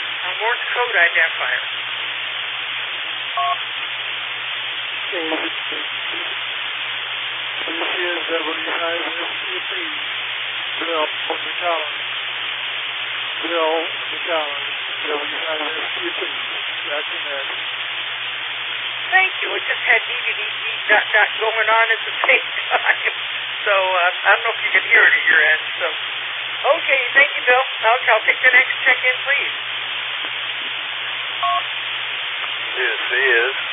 Morse code identifier. This is W5SQP. Bill McCollum. Bill McCollum. W5SQP. Roger that. Thank you. It just had dot going on at the same time. So I don't know if you can hear it at your end. So, okay, thank you, Bill. I'll take the next check-in, please. This is